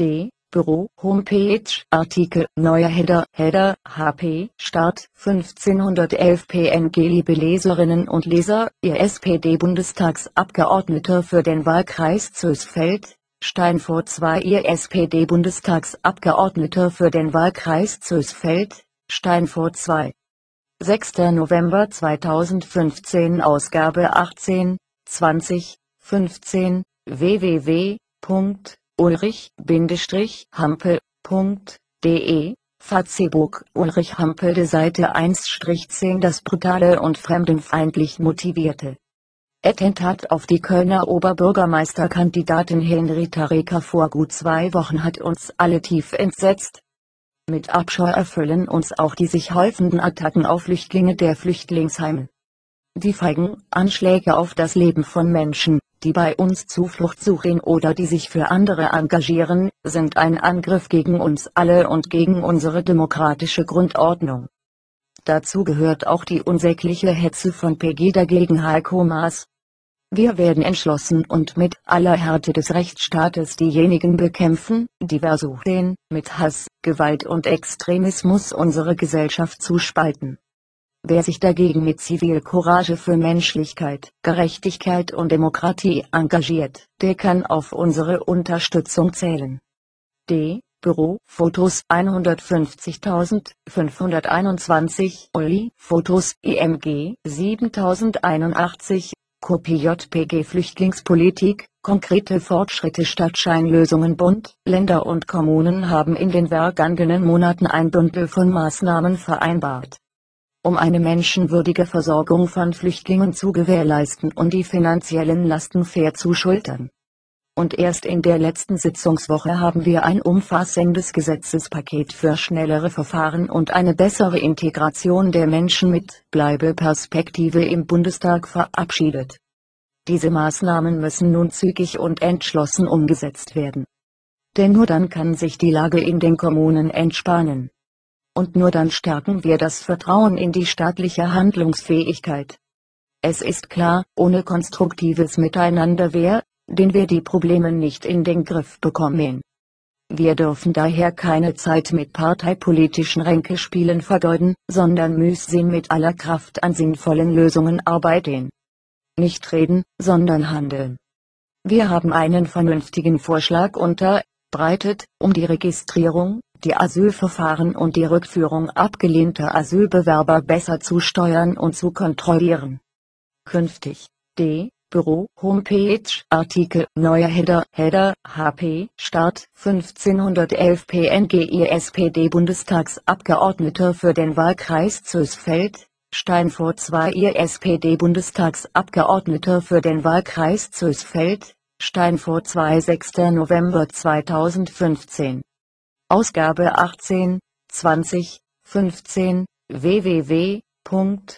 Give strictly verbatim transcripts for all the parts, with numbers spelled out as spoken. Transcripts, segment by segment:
D. Büro, Homepage, Artikel, neuer Header, Header, H P, Start, fünfzehnhundertelf P N G. Liebe Leserinnen und Leser, Ihr S P D-Bundestagsabgeordneter für den Wahlkreis Zösfeld, Steinfurt zwei. Ihr S P D-Bundestagsabgeordneter für den Wahlkreis Zösfeld, Steinfurt zwei. sechster November zweitausendfünfzehn. Ausgabe achtzehn, zwanzig, fünfzehn, w w w punkt ulrich-hampel punkt de, Facebook. Ulrich Hampelde Seite eins zehn. Das brutale und fremdenfeindlich motivierte Attentat auf die Kölner Oberbürgermeisterkandidatin Henrietta Reker vor gut zwei Wochen hat uns alle tief entsetzt. Mit Abscheu erfüllen uns auch die sich häufenden Attacken auf Flüchtlinge der Flüchtlingsheime. Die feigen Anschläge auf das Leben von Menschen, die bei uns Zuflucht suchen oder die sich für andere engagieren, sind ein Angriff gegen uns alle und gegen unsere demokratische Grundordnung. Dazu gehört auch die unsägliche Hetze von Pegida gegen Heiko Maas. Wir werden entschlossen und mit aller Härte des Rechtsstaates diejenigen bekämpfen, die versuchen, mit Hass, Gewalt und Extremismus unsere Gesellschaft zu spalten. Wer sich dagegen mit Zivilcourage für Menschlichkeit, Gerechtigkeit und Demokratie engagiert, der kann auf unsere Unterstützung zählen. D. Büro, Fotos einhundertfünfzigtausendfünfhunderteinundzwanzig, Uli, Fotos, I M G, siebentausendeinundachtzig, Kopie J P G Flüchtlingspolitik, konkrete Fortschritte statt Scheinlösungen. Bund, Länder und Kommunen haben in den vergangenen Monaten ein Bündel von Maßnahmen vereinbart, um eine menschenwürdige Versorgung von Flüchtlingen zu gewährleisten und die finanziellen Lasten fair zu schultern. Und erst in der letzten Sitzungswoche haben wir ein umfassendes Gesetzespaket für schnellere Verfahren und eine bessere Integration der Menschen mit Bleibeperspektive im Bundestag verabschiedet. Diese Maßnahmen müssen nun zügig und entschlossen umgesetzt werden. Denn nur dann kann sich die Lage in den Kommunen entspannen. Und nur dann stärken wir das Vertrauen in die staatliche Handlungsfähigkeit. Es ist klar, ohne konstruktives Miteinander wir, den wir die Probleme nicht in den Griff bekommen. Wir dürfen daher keine Zeit mit parteipolitischen Ränkespielen vergeuden, sondern müssen mit aller Kraft an sinnvollen Lösungen arbeiten. Nicht reden, sondern handeln. Wir haben einen vernünftigen Vorschlag unterbreitet, um die Registrierung, die Asylverfahren und die Rückführung abgelehnter Asylbewerber besser zu steuern und zu kontrollieren. Künftig. D. Büro, Homepage, Artikel, neuer Header, Header, H P, Start, fünfzehnhundertelf P N G. Ihr S P D-Bundestagsabgeordneter für den Wahlkreis Zösfeld, Steinfurt zwei. Ihr S P D-Bundestagsabgeordneter für den Wahlkreis Zösfeld, Steinfurt zwei. sechster November zweitausendfünfzehn. Ausgabe achtzehn, zwanzig, fünfzehn, w w w punkt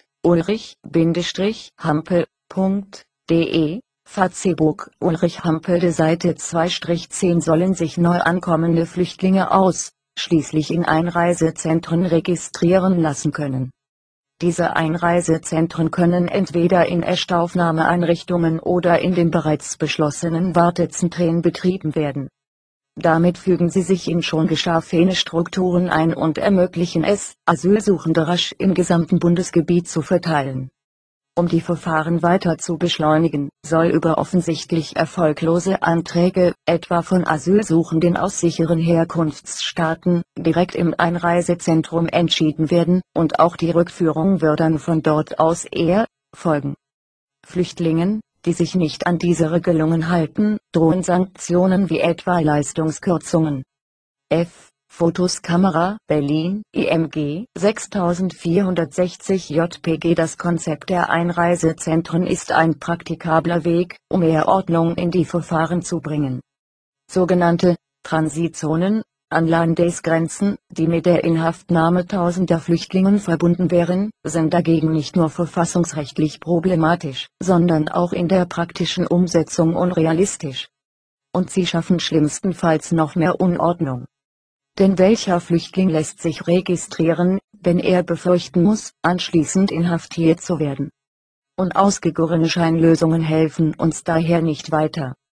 ulrich-hampel punkt de, Facebook. Ulrich Hampelde Seite zwei zehn. Sollen sich neu ankommende Flüchtlinge ausschließlich in Einreisezentren registrieren lassen können. Diese Einreisezentren können entweder in Erstaufnahmeeinrichtungen oder in den bereits beschlossenen Wartezentren betrieben werden. Damit fügen sie sich in schon geschaffene Strukturen ein und ermöglichen es, Asylsuchende rasch im gesamten Bundesgebiet zu verteilen. Um die Verfahren weiter zu beschleunigen, soll über offensichtlich erfolglose Anträge, etwa von Asylsuchenden aus sicheren Herkunftsstaaten, direkt im Einreisezentrum entschieden werden, und auch die Rückführung wird dann von dort aus erfolgen. Flüchtlingen, die sich nicht an diese Regelungen halten, drohen Sanktionen wie etwa Leistungskürzungen. F. Fotos Kamera, Berlin, I M G, sechstausendvierhundertsechzig J P G. Das Konzept der Einreisezentren ist ein praktikabler Weg, um mehr Ordnung in die Verfahren zu bringen. Sogenannte Transitzonen an Landesgrenzen, die mit der Inhaftnahme tausender Flüchtlingen verbunden wären, sind dagegen nicht nur verfassungsrechtlich problematisch, sondern auch in der praktischen Umsetzung unrealistisch. Und sie schaffen schlimmstenfalls noch mehr Unordnung. Denn welcher Flüchtling lässt sich registrieren, wenn er befürchten muss, anschließend inhaftiert zu werden? Unausgegorene Scheinlösungen helfen uns daher nicht weiter.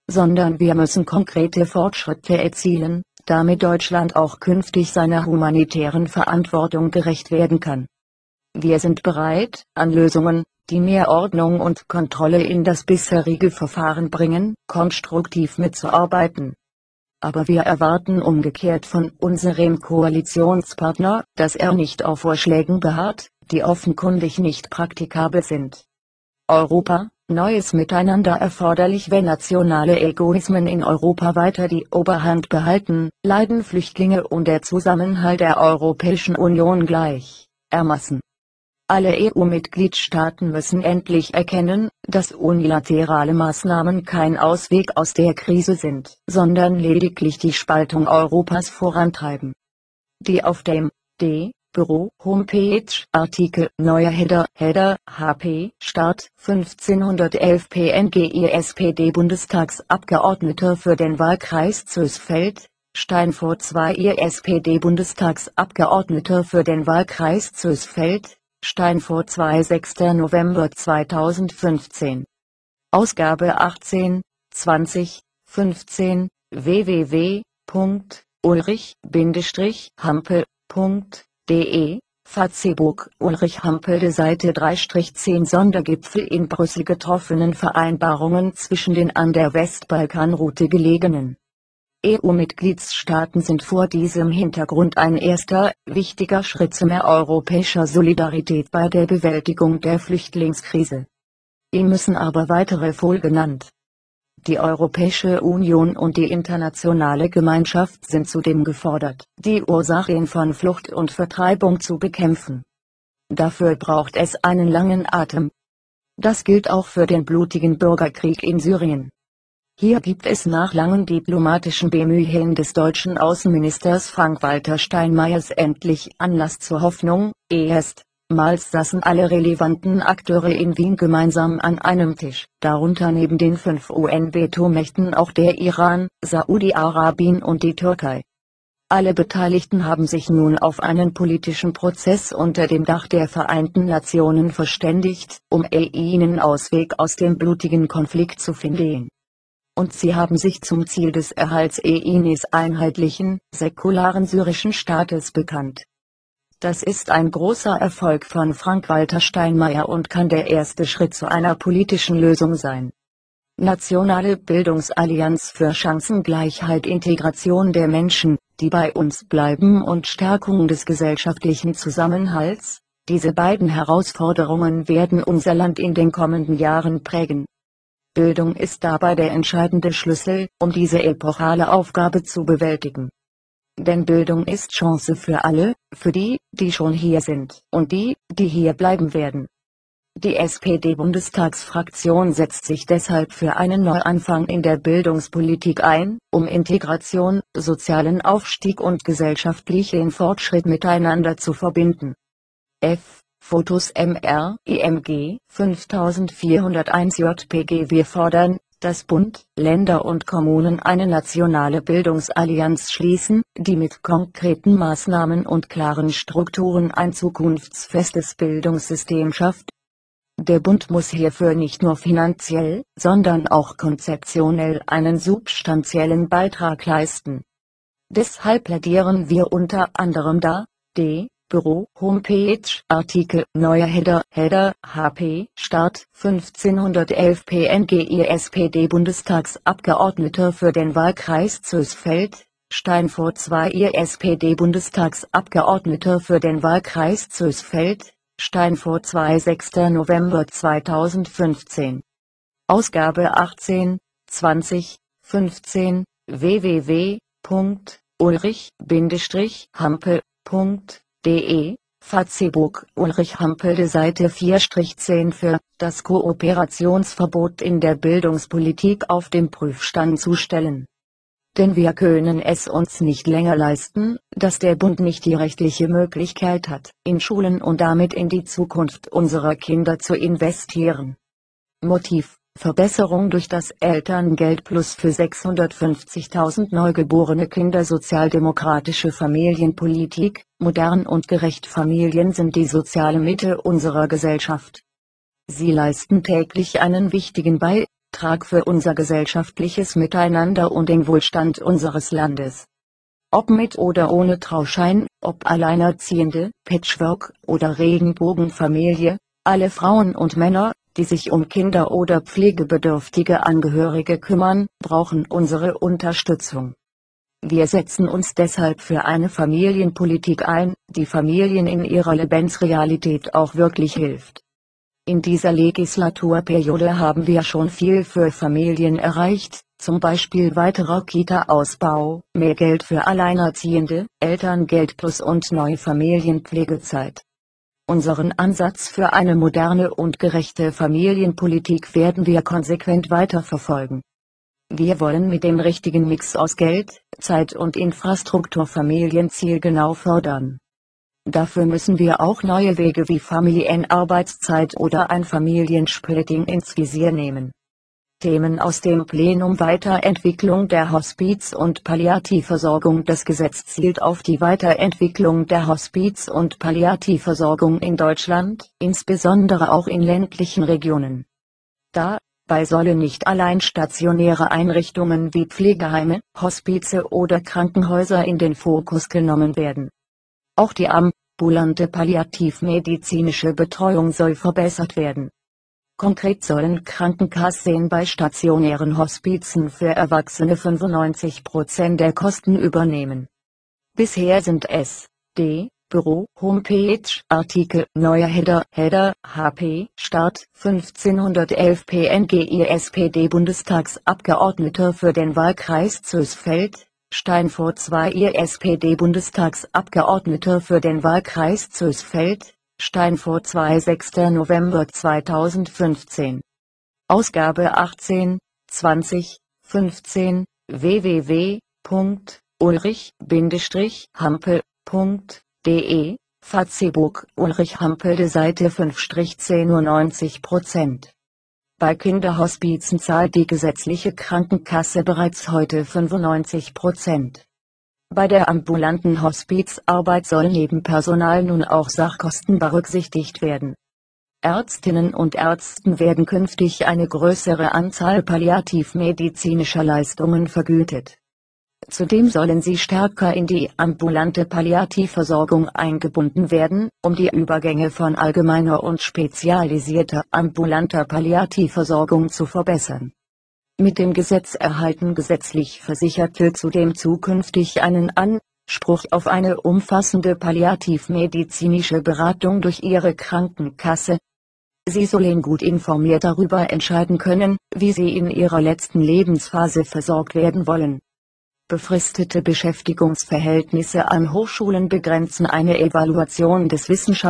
sondern wir müssen konkrete Fortschritte erzielen, damit Deutschland auch künftig seiner humanitären Verantwortung gerecht werden kann. Wir sind bereit, an Lösungen, die mehr Ordnung und Kontrolle in das bisherige Verfahren bringen, konstruktiv mitzuarbeiten. Aber wir erwarten umgekehrt von unserem Koalitionspartner, dass er nicht auf Vorschlägen beharrt, die offenkundig nicht praktikabel sind. Europa, neues Miteinander erforderlich. Wenn nationale Egoismen in Europa weiter die Oberhand behalten, leiden Flüchtlinge und der Zusammenhalt der Europäischen Union gleichermaßen. Alle E U-Mitgliedstaaten müssen endlich erkennen, dass unilaterale Maßnahmen kein Ausweg aus der Krise sind, sondern lediglich die Spaltung Europas vorantreiben. Die auf dem D Büro Homepage Artikel neuer Header Header H P Start fünfzehnhundertelf P N G I S P D-Bundestagsabgeordneter für den Wahlkreis Zösfeld, Steinfurt zwei I S P D-Bundestagsabgeordneter für den Wahlkreis Zösfeld, Steinfurt zwei sechster November zweitausendfünfzehn. Ausgabe achtzehn, zwanzig, fünfzehn, w w w punkt ulrich-hampel punkt de, Facebook Ulrich Hampelde Seite drei zehn Sondergipfel in Brüssel getroffenen Vereinbarungen zwischen den an der Westbalkanroute gelegenen E U-Mitgliedstaaten sind vor diesem Hintergrund ein erster, wichtiger Schritt zu mehr europäischer Solidarität bei der Bewältigung der Flüchtlingskrise. Ihm müssen aber weitere Folgen genannt. Die Europäische Union und die internationale Gemeinschaft sind zudem gefordert, die Ursachen von Flucht und Vertreibung zu bekämpfen. Dafür braucht es einen langen Atem. Das gilt auch für den blutigen Bürgerkrieg in Syrien. Hier gibt es nach langen diplomatischen Bemühungen des deutschen Außenministers Frank-Walter Steinmeiers endlich Anlass zur Hoffnung. Erstmals saßen alle relevanten Akteure in Wien gemeinsam an einem Tisch, darunter neben den fünf U N-Vetomächten auch der Iran, Saudi-Arabien und die Türkei. Alle Beteiligten haben sich nun auf einen politischen Prozess unter dem Dach der Vereinten Nationen verständigt, um einen Ausweg aus dem blutigen Konflikt zu finden. Und sie haben sich zum Ziel des Erhalts eines einheitlichen, säkularen syrischen Staates bekannt. Das ist ein großer Erfolg von Frank-Walter Steinmeier und kann der erste Schritt zu einer politischen Lösung sein. Nationale Bildungsallianz für Chancengleichheit, Integration der Menschen, die bei uns bleiben und Stärkung des gesellschaftlichen Zusammenhalts. Diese beiden Herausforderungen werden unser Land in den kommenden Jahren prägen. Bildung ist dabei der entscheidende Schlüssel, um diese epochale Aufgabe zu bewältigen. Denn Bildung ist Chance für alle, für die, die schon hier sind, und die, die hier bleiben werden. Die S P D-Bundestagsfraktion setzt sich deshalb für einen Neuanfang in der Bildungspolitik ein, um Integration, sozialen Aufstieg und gesellschaftlichen Fortschritt miteinander zu verbinden. F Fotos M R I M G fünftausendvierhunderteins J P G. Wir fordern, dass Bund, Länder und Kommunen eine nationale Bildungsallianz schließen, die mit konkreten Maßnahmen und klaren Strukturen ein zukunftsfestes Bildungssystem schafft. Der Bund muss hierfür nicht nur finanziell, sondern auch konzeptionell einen substanziellen Beitrag leisten. Deshalb plädieren wir unter anderem da, D Büro Homepage Artikel neuer Header Header H P Start fünfzehnhundertelf P N G I S P D-Bundestagsabgeordneter für den Wahlkreis Zösfeld, Steinfurt zwei I S P D-Bundestagsabgeordneter für den Wahlkreis Zösfeld, Steinfurt zwei sechster November zweitausendfünfzehn. Ausgabe achtzehn, zwanzig, fünfzehn, w w w punkt ulrich-hampel punkt de, Facebook Ulrich Hampelde Seite vier zehn für das Kooperationsverbot in der Bildungspolitik auf den Prüfstand zu stellen. Denn wir können es uns nicht länger leisten, dass der Bund nicht die rechtliche Möglichkeit hat, in Schulen und damit in die Zukunft unserer Kinder zu investieren. Motiv: Verbesserung durch das Elterngeld Plus für sechshundertfünfzigtausend neugeborene Kinder. Sozialdemokratische Familienpolitik: Modern und gerecht. Familien sind die soziale Mitte unserer Gesellschaft. Sie leisten täglich einen wichtigen Beitrag Beitrag für unser gesellschaftliches Miteinander und den Wohlstand unseres Landes. Ob mit oder ohne Trauschein, ob Alleinerziehende, Patchwork oder Regenbogenfamilie, alle Frauen und Männer, die sich um Kinder oder pflegebedürftige Angehörige kümmern, brauchen unsere Unterstützung. Wir setzen uns deshalb für eine Familienpolitik ein, die Familien in ihrer Lebensrealität auch wirklich hilft. In dieser Legislaturperiode haben wir schon viel für Familien erreicht, zum Beispiel weiterer Kita-Ausbau, mehr Geld für Alleinerziehende, Elterngeld plus und neue Familienpflegezeit. Unseren Ansatz für eine moderne und gerechte Familienpolitik werden wir konsequent weiterverfolgen. Wir wollen mit dem richtigen Mix aus Geld, Zeit und Infrastruktur Familien zielgenau fördern. Dafür müssen wir auch neue Wege wie Familienarbeitszeit oder ein Familiensplitting ins Visier nehmen. Themen aus dem Plenum: Weiterentwicklung der Hospiz- und Palliativversorgung. Das Gesetz zielt auf die Weiterentwicklung der Hospiz- und Palliativversorgung in Deutschland, insbesondere auch in ländlichen Regionen. Dabei sollen nicht allein stationäre Einrichtungen wie Pflegeheime, Hospize oder Krankenhäuser in den Fokus genommen werden. Auch die ambulante palliativmedizinische Betreuung soll verbessert werden. Konkret sollen Krankenkassen bei stationären Hospizen für Erwachsene fünfundneunzig Prozent der Kosten übernehmen. Bisher sind es D. Büro, Homepage, Artikel, neuer Header, Header, H P, Start, fünfzehnhundertelf P N G I S P D-Bundestagsabgeordneter für den Wahlkreis Zösfeld, Steinfurt zwei I S P D-Bundestagsabgeordneter für den Wahlkreis Zösfeld, Steinfurt zwei sechster November zweitausendfünfzehn. Ausgabe achtzehn, zwanzig, fünfzehn, w w w punkt ulrich Hampel punkt de, Facebook Ulrich Hampelde Seite fünf zehn nur neunzig Prozent. Bei Kinderhospizen zahlt die gesetzliche Krankenkasse bereits heute fünfundneunzig Prozent. Bei der ambulanten Hospizarbeit sollen neben Personal nun auch Sachkosten berücksichtigt werden. Ärztinnen und Ärzten werden künftig eine größere Anzahl palliativmedizinischer Leistungen vergütet. Zudem sollen sie stärker in die ambulante Palliativversorgung eingebunden werden, um die Übergänge von allgemeiner und spezialisierter ambulanter Palliativversorgung zu verbessern. Mit dem Gesetz erhalten gesetzlich Versicherte zudem zukünftig einen Anspruch auf eine umfassende palliativmedizinische Beratung durch ihre Krankenkasse. Sie sollen gut informiert darüber entscheiden können, wie sie in ihrer letzten Lebensphase versorgt werden wollen. Befristete Beschäftigungsverhältnisse an Hochschulen begrenzen. Eine Evaluation des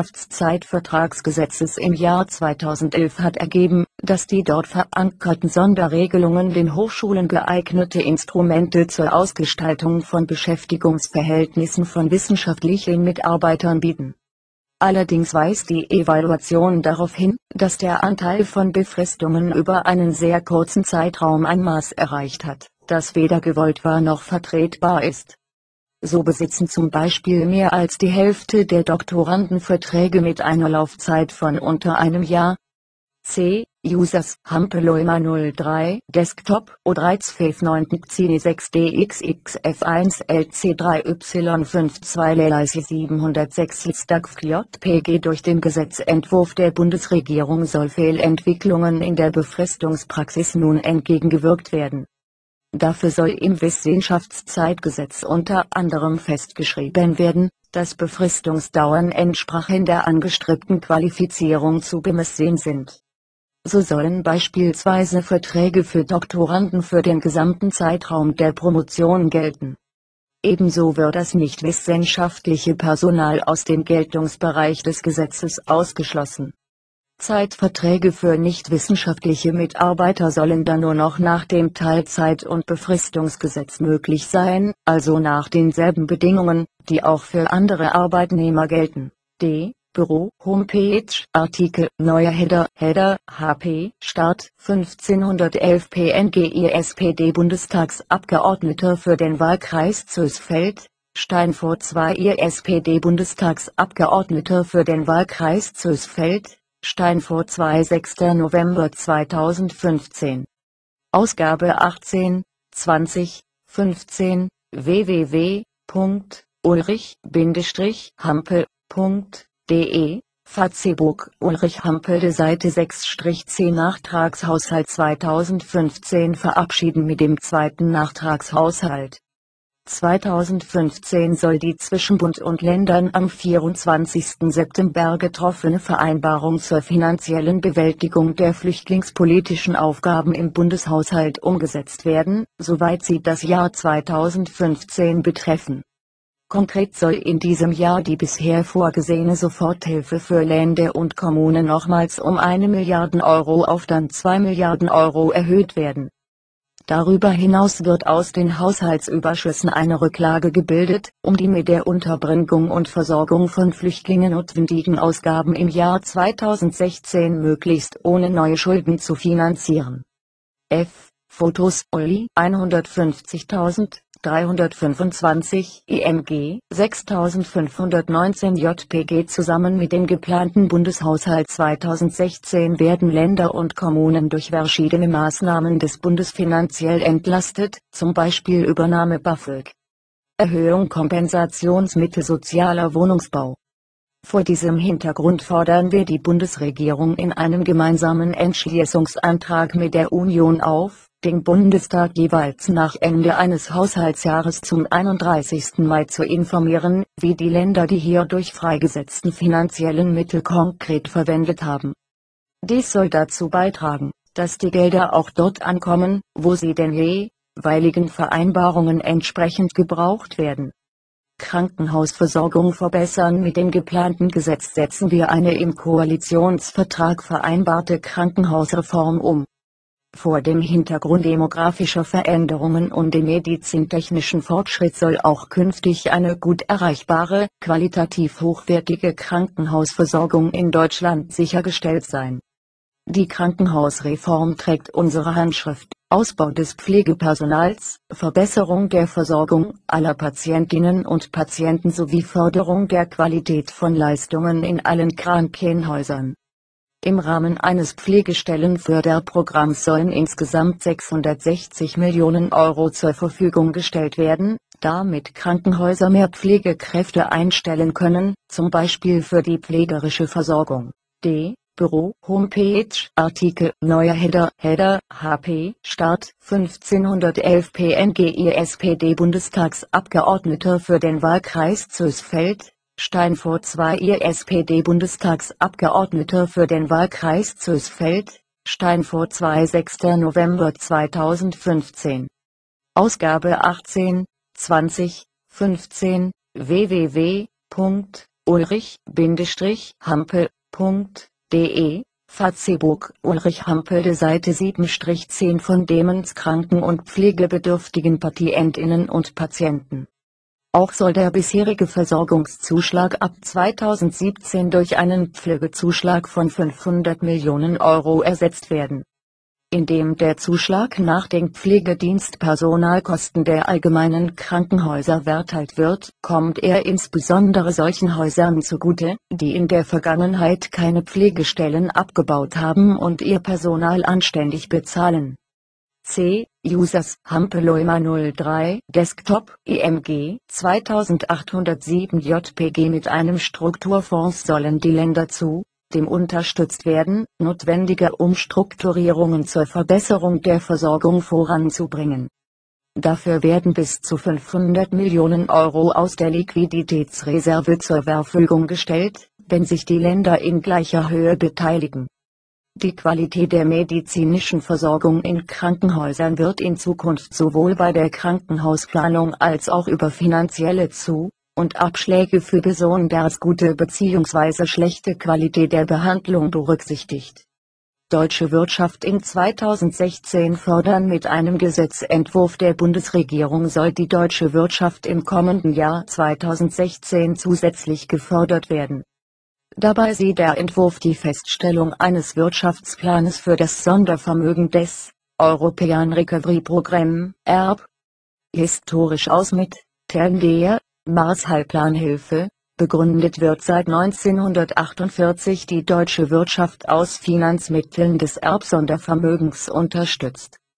Wissenschaftszeitvertragsgesetzes im Jahr zweitausendelf hat ergeben, dass die dort verankerten Sonderregelungen den Hochschulen geeignete Instrumente zur Ausgestaltung von Beschäftigungsverhältnissen von wissenschaftlichen Mitarbeitern bieten. Allerdings weist die Evaluation darauf hin, dass der Anteil von Befristungen über einen sehr kurzen Zeitraum ein Maß erreicht hat, das weder gewollt war noch vertretbar ist. So besitzen zum Beispiel mehr als die Hälfte der Doktoranden Verträge mit einer Laufzeit von unter einem Jahr. C. Users Hampeloima null drei Desktop O drei zwölf neun C sechs D X X F eins L C drei Y fünf zwei Leise siebenhundertsechs Stack J P G. Durch den Gesetzentwurf der Bundesregierung soll Fehlentwicklungen in der Befristungspraxis nun entgegengewirkt werden. Dafür soll im Wissenschaftszeitgesetz unter anderem festgeschrieben werden, dass Befristungsdauern entsprechend der angestrebten Qualifizierung zu bemessen sind. So sollen beispielsweise Verträge für Doktoranden für den gesamten Zeitraum der Promotion gelten. Ebenso wird das nichtwissenschaftliche Personal aus dem Geltungsbereich des Gesetzes ausgeschlossen. Zeitverträge für nichtwissenschaftliche Mitarbeiter sollen dann nur noch nach dem Teilzeit- und Befristungsgesetz möglich sein, also nach denselben Bedingungen, die auch für andere Arbeitnehmer gelten. D. Büro, Homepage, Artikel, neuer Header, Header, H P, Start, fünfzehnhundertelf P N G I S P D-Bundestagsabgeordneter für den Wahlkreis Zösfeld, Steinfurt zwei I S P D-Bundestagsabgeordneter für den Wahlkreis Zösfeld, Steinfurt zwei sechster November zweitausendfünfzehn. Ausgabe achtzehn, zwanzig fünfzehn, w w w punkt ulrich-hampel punkt de, Facebook Ulrich Hampelde Seite sechs c Nachtragshaushalt zweitausendfünfzehn verabschieden. Mit dem zweiten Nachtragshaushalt zweitausendfünfzehn soll die zwischen Bund und Ländern am vierundzwanzigsten September getroffene Vereinbarung zur finanziellen Bewältigung der flüchtlingspolitischen Aufgaben im Bundeshaushalt umgesetzt werden, soweit sie das Jahr zweitausendfünfzehn betreffen. Konkret soll in diesem Jahr die bisher vorgesehene Soforthilfe für Länder und Kommunen nochmals um eine Milliarde Euro auf dann zwei Milliarden Euro erhöht werden. Darüber hinaus wird aus den Haushaltsüberschüssen eine Rücklage gebildet, um die mit der Unterbringung und Versorgung von Flüchtlingen notwendigen Ausgaben im Jahr zweitausendsechzehn möglichst ohne neue Schulden zu finanzieren. F. Fotos Uli hundertfünfzigtausenddreihundertfünfundzwanzig I M G sechstausendfünfhundertneunzehn J P G. Zusammen mit dem geplanten Bundeshaushalt zweitausendsechzehn werden Länder und Kommunen durch verschiedene Maßnahmen des Bundes finanziell entlastet, zum Beispiel Übernahme BAföG, Erhöhung Kompensationsmittel sozialer Wohnungsbau. Vor diesem Hintergrund fordern wir die Bundesregierung in einem gemeinsamen Entschließungsantrag mit der Union auf, den Bundestag jeweils nach Ende eines Haushaltsjahres zum einunddreißigsten Mai zu informieren, wie die Länder die hierdurch freigesetzten finanziellen Mittel konkret verwendet haben. Dies soll dazu beitragen, dass die Gelder auch dort ankommen, wo sie den jeweiligen Vereinbarungen entsprechend gebraucht werden. Krankenhausversorgung verbessern. Mit dem geplanten Gesetz setzen wir eine im Koalitionsvertrag vereinbarte Krankenhausreform um. Vor dem Hintergrund demografischer Veränderungen und dem medizintechnischen Fortschritt soll auch künftig eine gut erreichbare, qualitativ hochwertige Krankenhausversorgung in Deutschland sichergestellt sein. Die Krankenhausreform trägt unsere Handschrift: Ausbau des Pflegepersonals, Verbesserung der Versorgung aller Patientinnen und Patienten sowie Förderung der Qualität von Leistungen in allen Krankenhäusern. Im Rahmen eines Pflegestellenförderprogramms sollen insgesamt sechshundertsechzig Millionen Euro zur Verfügung gestellt werden, damit Krankenhäuser mehr Pflegekräfte einstellen können, zum Beispiel für die pflegerische Versorgung. D. Büro, Homepage, Artikel, neuer Header, Header, H P, Start, fünfzehnhundertelf P N G I S P D-Bundestagsabgeordneter für den Wahlkreis Zösfeld, Steinfurt zwei I S P D-Bundestagsabgeordneter für den Wahlkreis Zösfeld, Steinfurt zwei sechster November zweitausendfünfzehn. Ausgabe achtzehn, zwanzig fünfzehn, w w w punkt ulrich-hampel punkt de, Facebook Ulrich Hampelde Seite sieben zehn von demenzkranken und pflegebedürftigen Patientinnen und Patienten. Auch soll der bisherige Versorgungszuschlag ab zweitausendsiebzehn durch einen Pflegezuschlag von fünfhundert Millionen Euro ersetzt werden. Indem der Zuschlag nach den Pflegedienstpersonalkosten der allgemeinen Krankenhäuser verteilt wird, kommt er insbesondere solchen Häusern zugute, die in der Vergangenheit keine Pflegestellen abgebaut haben und ihr Personal anständig bezahlen. C. Users Hampeloima null drei Desktop I M G zweitausendachthundertsieben J P G. Mit einem Strukturfonds sollen die Länder zu dem unterstützt werden, notwendige Umstrukturierungen zur Verbesserung der Versorgung voranzubringen. Dafür werden bis zu fünfhundert Millionen Euro aus der Liquiditätsreserve zur Verfügung gestellt, wenn sich die Länder in gleicher Höhe beteiligen. Die Qualität der medizinischen Versorgung in Krankenhäusern wird in Zukunft sowohl bei der Krankenhausplanung als auch über finanzielle Zu- und Abschläge für besonders gute bzw. schlechte Qualität der Behandlung berücksichtigt. Deutsche Wirtschaft in zweitausendsechzehn fördern. Mit einem Gesetzentwurf der Bundesregierung soll die deutsche Wirtschaft im kommenden Jahr zweitausendsechzehn zusätzlich gefördert werden. Dabei sieht der Entwurf die Feststellung eines Wirtschaftsplanes für das Sondervermögen des European Recovery Program (E R P) historisch aus mit der Marshallplanhilfe. Begründet wird seit neunzehnhundertachtundvierzig die deutsche Wirtschaft aus Finanzmitteln des E R P-Sondervermögens unterstützt.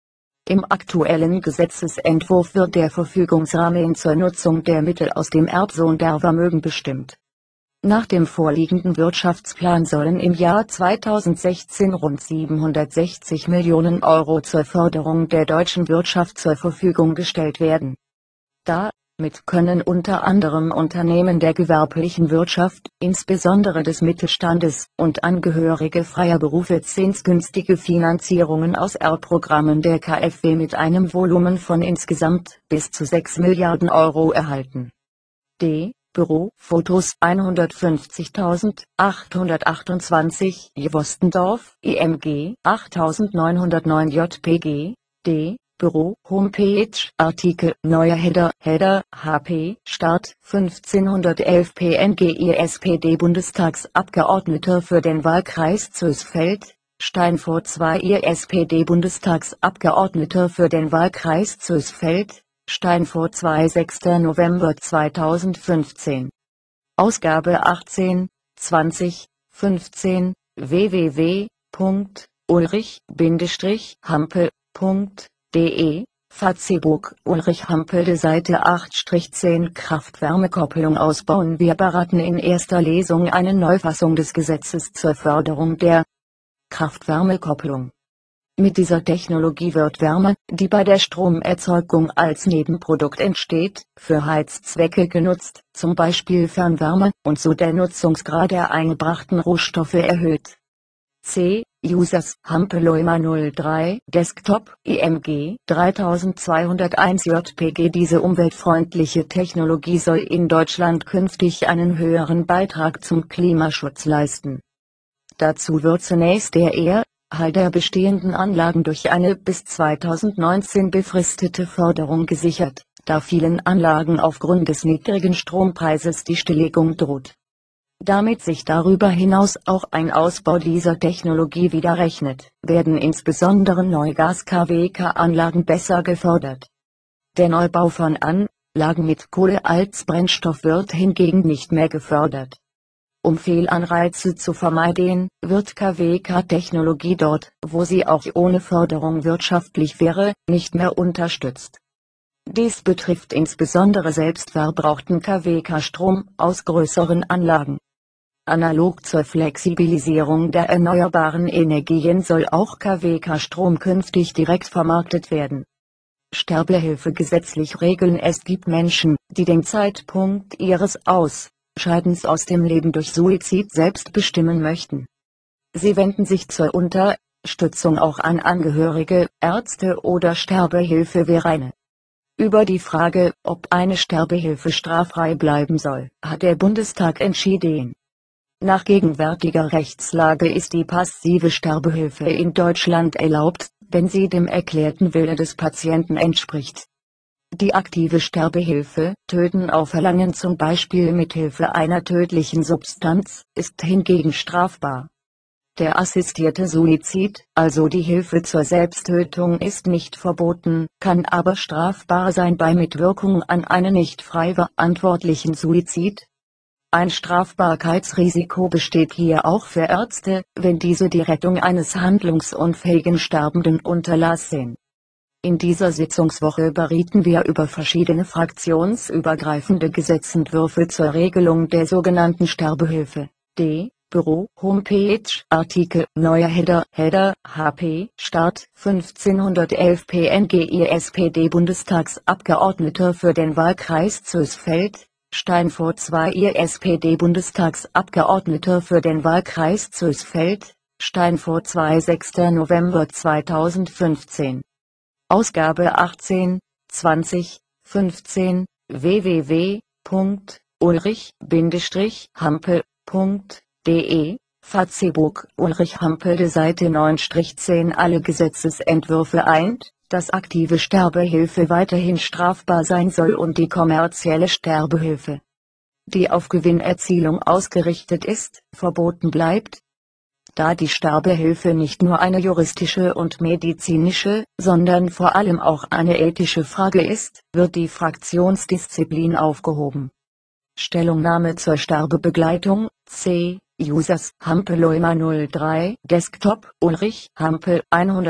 Im aktuellen Gesetzesentwurf wird der Verfügungsrahmen zur Nutzung der Mittel aus dem Erbsondervermögen bestimmt. Nach dem vorliegenden Wirtschaftsplan sollen im Jahr zweitausendsechzehn rund siebenhundertsechzig Millionen Euro zur Förderung der deutschen Wirtschaft zur Verfügung gestellt werden. Damit können unter anderem Unternehmen der gewerblichen Wirtschaft, insbesondere des Mittelstandes, und Angehörige freier Berufe zinsgünstige Finanzierungen aus Erbprogrammen der KfW mit einem Volumen von insgesamt bis zu sechs Milliarden Euro erhalten. D. Bürofotos hundertfünfzigtausendachthundertachtundzwanzig Jwostendorf I M G achttausendneunhundertneun J P G, D. Büro Homepage Artikel Neuer Header Header H P Start fünfzehnhundertelf P N G I S P D-Bundestagsabgeordneter für den Wahlkreis Zösfeld, Steinfurt zwei I S P D-Bundestagsabgeordneter für den Wahlkreis Zösfeld, Steinfurt zwei sechster November zweitausendfünfzehn. Ausgabe achtzehn, zwanzig, fünfzehn, w w w punkt ulrich Hampel punkt de, Facebook Ulrich Hampelde Seite acht zehn Kraft-Wärme-Kopplung ausbauen. Wir beraten in erster Lesung eine Neufassung des Gesetzes zur Förderung der Kraft-Wärme-Kopplung. Mit dieser Technologie wird Wärme, die bei der Stromerzeugung als Nebenprodukt entsteht, für Heizzwecke genutzt, zum Beispiel Fernwärme, und so der Nutzungsgrad der eingebrachten Rohstoffe erhöht. C. Users Hampeleumer null drei Desktop I M G dreitausendzweihunderteins J P G. Diese umweltfreundliche Technologie soll in Deutschland künftig einen höheren Beitrag zum Klimaschutz leisten. Dazu wird zunächst der Erhalt der bestehenden Anlagen durch eine bis zweitausendneunzehn befristete Förderung gesichert, da vielen Anlagen aufgrund des niedrigen Strompreises die Stilllegung droht. Damit sich darüber hinaus auch ein Ausbau dieser Technologie wieder rechnet, werden insbesondere Neugas-K W K-Anlagen besser gefördert. Der Neubau von Anlagen mit Kohle als Brennstoff wird hingegen nicht mehr gefördert. Um Fehlanreize zu vermeiden, wird K W K-Technologie dort, wo sie auch ohne Förderung wirtschaftlich wäre, nicht mehr unterstützt. Dies betrifft insbesondere selbstverbrauchten K W K-Strom aus größeren Anlagen. Analog zur Flexibilisierung der erneuerbaren Energien soll auch K W K-Strom künftig direkt vermarktet werden. Sterbehilfe gesetzlich regeln. Es gibt Menschen, die den Zeitpunkt ihres Ausscheidens aus dem Leben durch Suizid selbst bestimmen möchten. Sie wenden sich zur Unterstützung auch an Angehörige, Ärzte oder Sterbehilfevereine. Über die Frage, ob eine Sterbehilfe straffrei bleiben soll, hat der Bundestag entschieden. Nach gegenwärtiger Rechtslage ist die passive Sterbehilfe in Deutschland erlaubt, wenn sie dem erklärten Wille des Patienten entspricht. Die aktive Sterbehilfe, Töten auf Verlangen zum Beispiel mit Hilfe einer tödlichen Substanz, ist hingegen strafbar. Der assistierte Suizid, also die Hilfe zur Selbsttötung, ist nicht verboten, kann aber strafbar sein bei Mitwirkung an einen nicht frei verantwortlichen Suizid. Ein Strafbarkeitsrisiko besteht hier auch für Ärzte, wenn diese die Rettung eines handlungsunfähigen Sterbenden unterlassen. In dieser Sitzungswoche berieten wir über verschiedene fraktionsübergreifende Gesetzentwürfe zur Regelung der sogenannten Sterbehilfe. D. Büro Homepage Artikel Neuer Header Header H P Start fünfzehnhundertelf P N G I S P D-Bundestagsabgeordneter für den Wahlkreis Zösfeld, Steinfurt zwei I S P D-Bundestagsabgeordneter für den Wahlkreis Zösfeld, Steinfurt zwei sechster November zweitausendfünfzehn. Ausgabe achtzehn, zwanzig, fünfzehn, w w w punkt ulrich Hampel punkt de, Facebook Ulrich Hampelde Seite neun zehn. Alle Gesetzesentwürfe eint, dass aktive Sterbehilfe weiterhin strafbar sein soll und die kommerzielle Sterbehilfe, die auf Gewinnerzielung ausgerichtet ist, verboten bleibt. Da die Sterbehilfe nicht nur eine juristische und medizinische, sondern vor allem auch eine ethische Frage ist, wird die Fraktionsdisziplin aufgehoben. Stellungnahme zur Sterbebegleitung, C. Users Hampel-Ulmer null drei Desktop Ulrich Hampel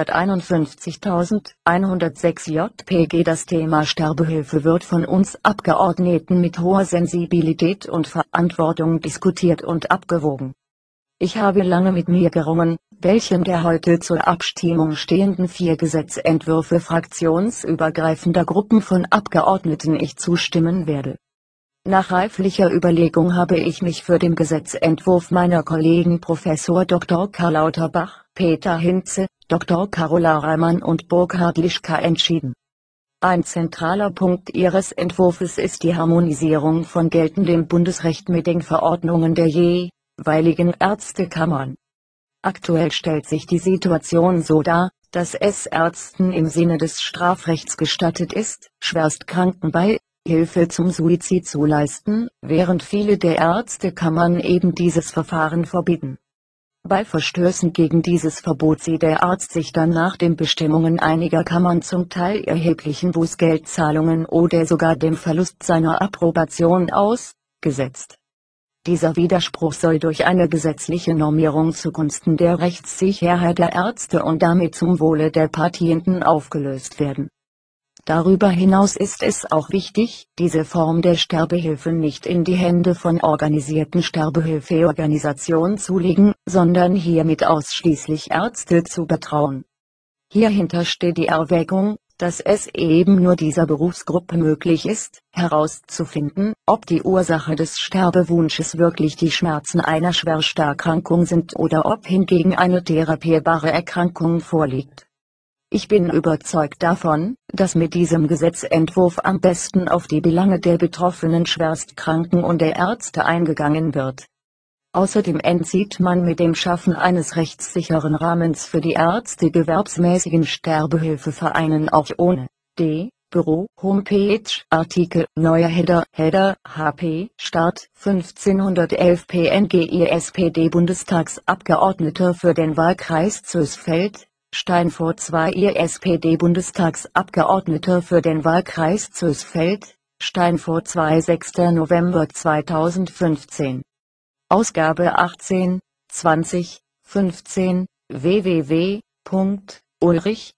einhunderteinundfünfzigtausendzweihundertsechs J P G. Das Thema Sterbehilfe wird von uns Abgeordneten mit hoher Sensibilität und Verantwortung diskutiert und abgewogen. Ich habe lange mit mir gerungen, welchem der heute zur Abstimmung stehenden vier Gesetzentwürfe fraktionsübergreifender Gruppen von Abgeordneten ich zustimmen werde. Nach reiflicher Überlegung habe ich mich für den Gesetzentwurf meiner Kollegen Professor Doktor Karl Lauterbach, Peter Hinze, Doktor Carola Reimann und Burkhard Lischka entschieden. Ein zentraler Punkt ihres Entwurfs ist die Harmonisierung von geltendem Bundesrecht mit den Verordnungen der jeweiligen Ärztekammern. Aktuell stellt sich die Situation so dar, dass es Ärzten im Sinne des Strafrechts gestattet ist, Schwerstkranken bei Hilfe zum Suizid zu leisten, während viele der Ärztekammern eben dieses Verfahren verbieten. Bei Verstößen gegen dieses Verbot sieht der Arzt sich dann nach den Bestimmungen einiger Kammern zum Teil erheblichen Bußgeldzahlungen oder sogar dem Verlust seiner Approbation ausgesetzt. Dieser Widerspruch soll durch eine gesetzliche Normierung zugunsten der Rechtssicherheit der Ärzte und damit zum Wohle der Patienten aufgelöst werden. Darüber hinaus ist es auch wichtig, diese Form der Sterbehilfe nicht in die Hände von organisierten Sterbehilfeorganisationen zu legen, sondern hiermit ausschließlich Ärzte zu betrauen. Hierhinter steht die Erwägung, dass es eben nur dieser Berufsgruppe möglich ist, herauszufinden, ob die Ursache des Sterbewunsches wirklich die Schmerzen einer Schwersterkrankung sind oder ob hingegen eine therapierbare Erkrankung vorliegt. Ich bin überzeugt davon, dass mit diesem Gesetzentwurf am besten auf die Belange der betroffenen Schwerstkranken und der Ärzte eingegangen wird. Außerdem entzieht man mit dem Schaffen eines rechtssicheren Rahmens für die Ärzte gewerbsmäßigen Sterbehilfevereinen auch ohne D. Büro Homepage Artikel neuer Header Header H P Start fünfzehnhundertelf P N G I S P D Bundestagsabgeordneter für den Wahlkreis Zösfeld Steinfurt zwei I S P D Bundestagsabgeordneter für den Wahlkreis Zösfeld, Steinfurt zwei sechster November zweitausendfünfzehn. Ausgabe achtzehn, zwanzig, fünfzehn, w w w punkt ulrich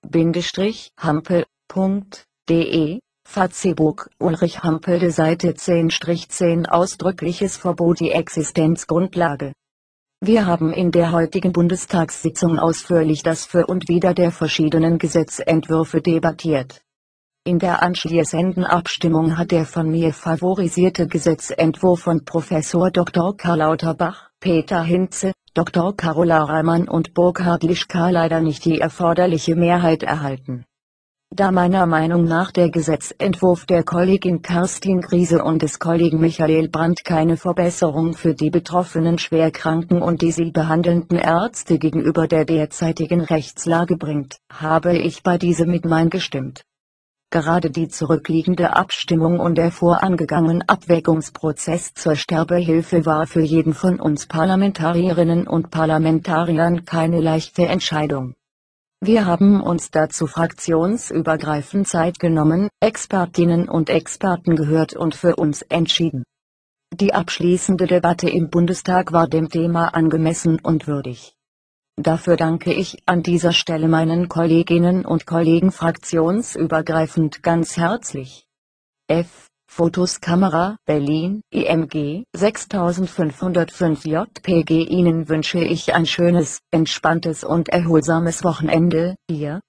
hampel punkt de, Facebook Ulrich Hampel Seite zehn zehn Ausdrückliches Verbot die Existenzgrundlage. Wir haben in der heutigen Bundestagssitzung ausführlich das Für und Wider der verschiedenen Gesetzentwürfe debattiert. In der anschließenden Abstimmung hat der von mir favorisierte Gesetzentwurf von Professor Doktor Karl Lauterbach, Peter Hinze, Doktor Carola Reimann und Burkhard Lischka leider nicht die erforderliche Mehrheit erhalten. Da meiner Meinung nach der Gesetzentwurf der Kollegin Kerstin Griese und des Kollegen Michael Brandt keine Verbesserung für die betroffenen Schwerkranken und die sie behandelnden Ärzte gegenüber der derzeitigen Rechtslage bringt, habe ich bei diesem mit Nein gestimmt. Gerade die zurückliegende Abstimmung und der vorangegangene Abwägungsprozess zur Sterbehilfe war für jeden von uns Parlamentarierinnen und Parlamentariern keine leichte Entscheidung. Wir haben uns dazu fraktionsübergreifend Zeit genommen, Expertinnen und Experten gehört und für uns entschieden. Die abschließende Debatte im Bundestag war dem Thema angemessen und würdig. Dafür danke ich an dieser Stelle meinen Kolleginnen und Kollegen fraktionsübergreifend ganz herzlich. F. Fotos Kamera Berlin I M G sechstausendfünfhundertfünf J P G. Ihnen wünsche ich ein schönes, entspanntes und erholsames Wochenende, Ihr